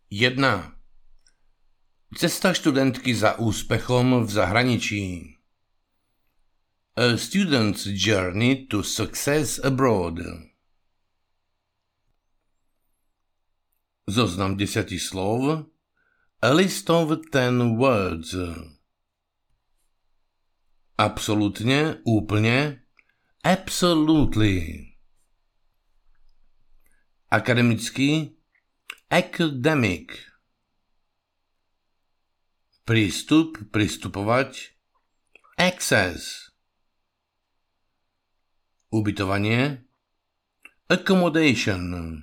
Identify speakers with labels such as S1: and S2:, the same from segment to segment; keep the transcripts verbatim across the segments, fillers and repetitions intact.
S1: jedna. Cesta študentky za úspechom v zahraničí. A student's journey to success abroad. Zoznam desiatich slov. A list of ten words. Absolutne, úplne. Absolutely. Akademický. Academic. Prístup, pristupovať. Access. Ubytovanie. Accommodation.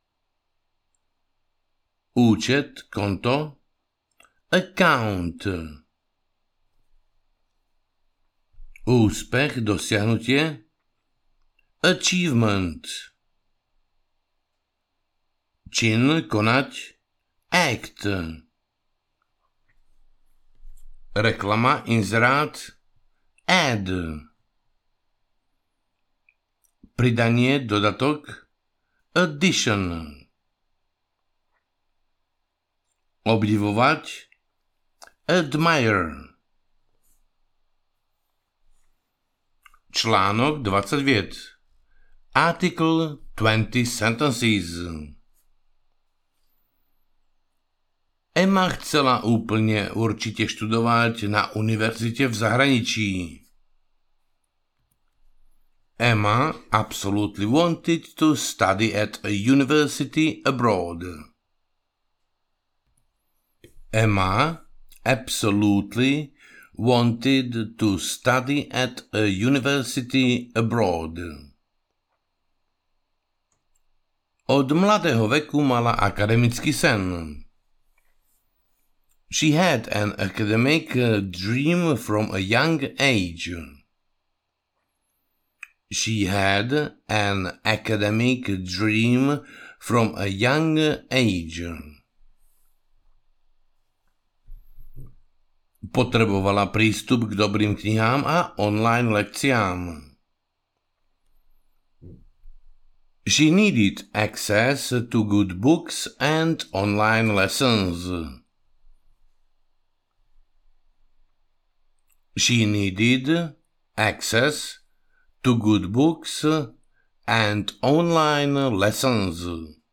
S1: Účet, konto. Account. Úspech, dosiahnutie. Achievement. Čin, konať. Act. Reklama, inzerát. Ad. Pridanie, dodatok. Addition. Obdivovať. Admire. Článok dvadsať vied. Article twenty sentences. Emma chcela úplne určite študovať na univerzite v zahraničí. Emma absolutely wanted to study at a university abroad. Emma absolutely wanted to study at a university abroad. Od mladého veku mala akademický sen. She had an academic dream from a young age. She had an academic dream from a young age. Potrebovala prístup k dobrým knihám a online lekciám. She needed access to good books and online lessons. She needed access to good books and online lessons.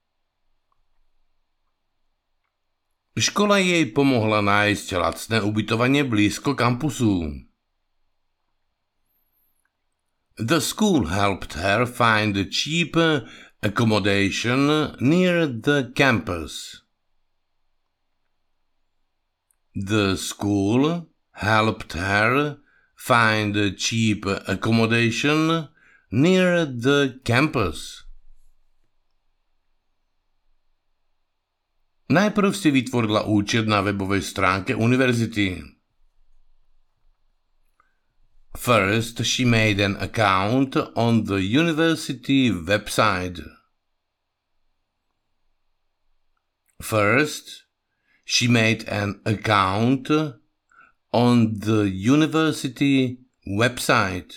S1: Škola jej pomohla nájsť lacné ubytovanie blízko kampusu. The school helped her find cheap accommodation near the campus. The school helped her find cheap accommodation near the campus. Najprv si vytvorila účet na webovej stránke univerzity. First, she made an account on the university website. First, she made an account on the university website.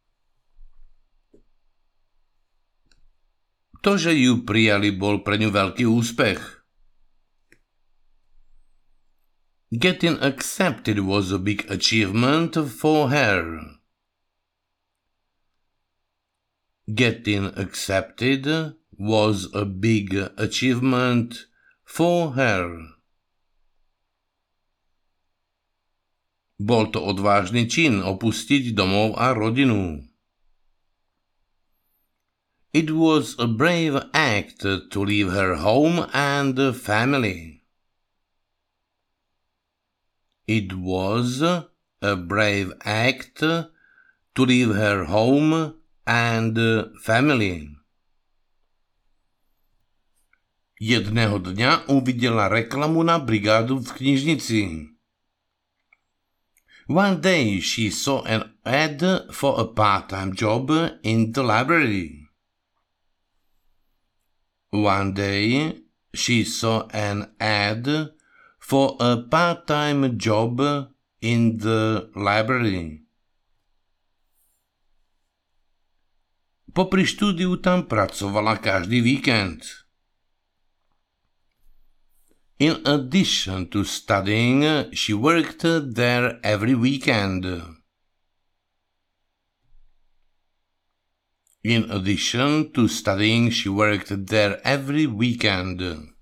S1: To, že ju prijali, bol pre ňu veľký úspech. Getting accepted was a big achievement for her. Getting accepted was a big achievement for her. Bol to odvážny čin opustiť domov a rodinu. It was a brave act to leave her home and family. It was a brave act to leave her home and family. Jedného dňa uvidela reklamu na brigádu v knižnici. One day she saw an ad for a part-time job in the library. One day she saw an ad for a part-time job in the library. Popri štúdiu tam pracovala každý víkend. In addition to studying, she worked there every weekend. In addition to studying, she worked there every weekend.